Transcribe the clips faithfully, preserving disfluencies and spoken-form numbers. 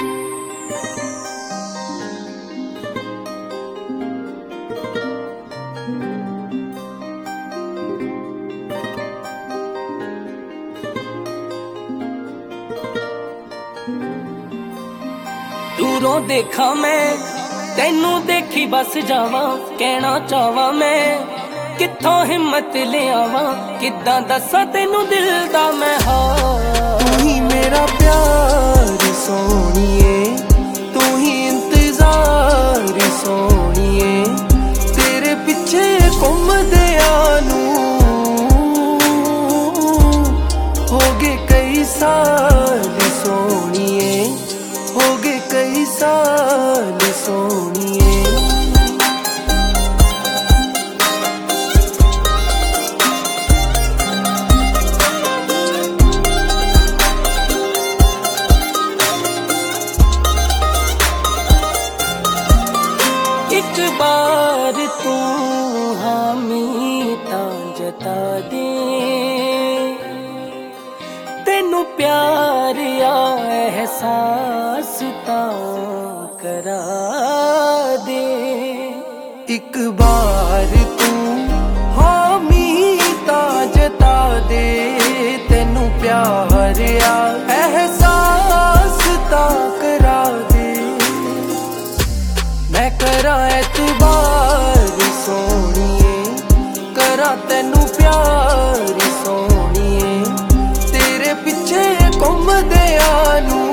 दूरों देखा मैं तैनू देखी बस जावा, कहना चाहवा मैं कित्थों हिम्मत ले आवा, किद्दां दस्सां तैनू दिल दा मैं हाल। तू ही मेरा प्यार सोहणीए, तू ही इंतजार सोहणीए, तेरे पिछे घुमदियां नू हो गए कई साल सोहणीए, हो गए कई साल सोहणीए। एक बार तू हामी तां जता दे, तेनू प्यार या एहसास तां करा दे। एक बार तू हामी तां जता दे, तेनू प्यार या एहसास तां करा दे। मैं करा एतबार सोहणीए, करा तैनू प्यार सोहणीए, तेरे पिछे घुमदियां नू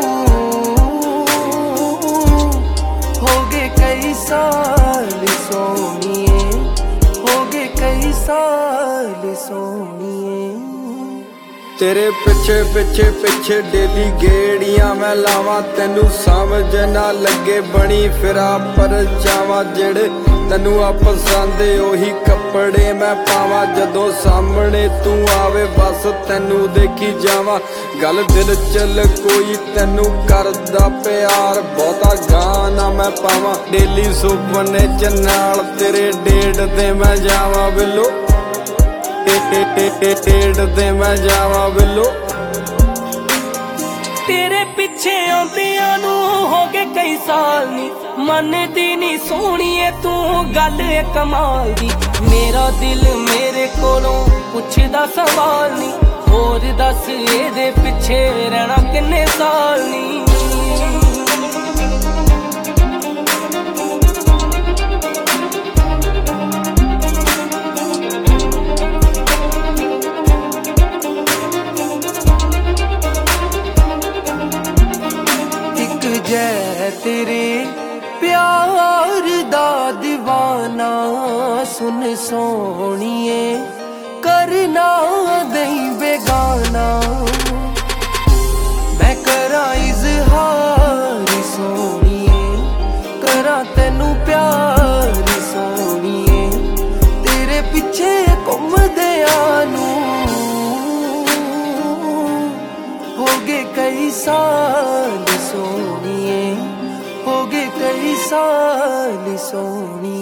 हो गए कई साल सोहणीए, हो गए कई साल सोहणीए। तेरे पिछे पिछे पिछे डेली गेड़ियां मैं लावां, तेनू समझ ना लगे बनी फिरा पर जावां। जेड़े तेनू आ पसंद ओही कपड़े मैं पावां, जदों सामने तू आवे बस तेनू देखी जावां। गल दिल चल कोई तेनू करदा प्यार, बहुता गाना मैं पावां। डेली सुपने च नाल तेरे डेट ते मैं जावां बिल्लो, डेट ते मैं जावां बिल्लो। तेरे पिछे आंदियां नू हो गए कई साल नी, मनदी नी सोहणीए तू गल कमाल दी। मेरा दिल मेरे कोलों पुछदा सवाल नी, होर दस एदे पिछे रहना किन्ने साल नी। जै तेरे प्यार दा दीवाना सुन सोहणीए, करना दई बेगाना। मैं करा इजहार सोहणीए, करा तैनू प्यार सोहणीए, तेरे पिछे घुमदियां नू हो गए कई साल सोहणीए, हो गए कई साल सोहणीए।